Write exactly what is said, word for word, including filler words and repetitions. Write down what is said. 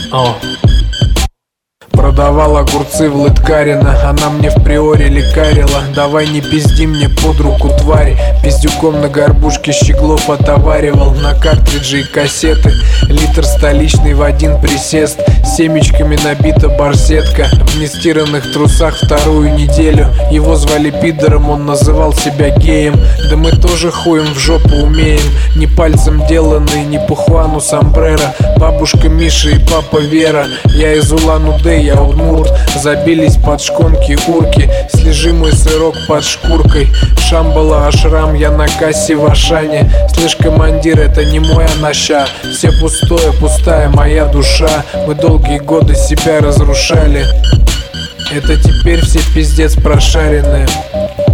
О. Продавал огурцы в Лыткарино, она мне в приоре лекарила: давай не пизди мне под руку, тварь. Пиздюком на горбушке щеглов отоваривал, на картридже и кассеты. Литр столичный в один присест, семечками набита барсетка. В нестиранных трусах вторую неделю. Его звали пидором, он называл себя геем. Да мы тоже хуем в жопу умеем. Не пальцем деланный, не пухвану сомбреро. Бабушка Миша и папа Вера. Я из Улан-Удэ, я удмурт. Забились под шконки урки. Слежи мой сырок под шкуркой. Шамбала ашрам, я на кассе в Ашане. Слышь, командир, это не мой анаша. Все пустое, пустая моя душа. Мы долгие годы себя разрушали. Это теперь все пиздец прошаренные.